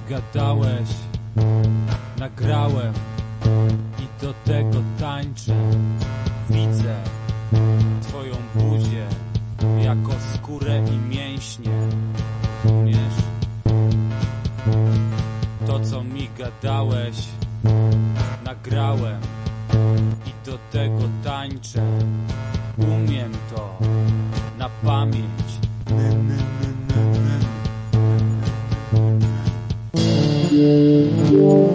gadałeś, nagrałem i do tego tańczę. Widzę twoją buzię jako skórę i mięśnie. Umiesz? To co mi gadałeś, nagrałem i do tego tańczę. Umiem to na pamięć. Ny.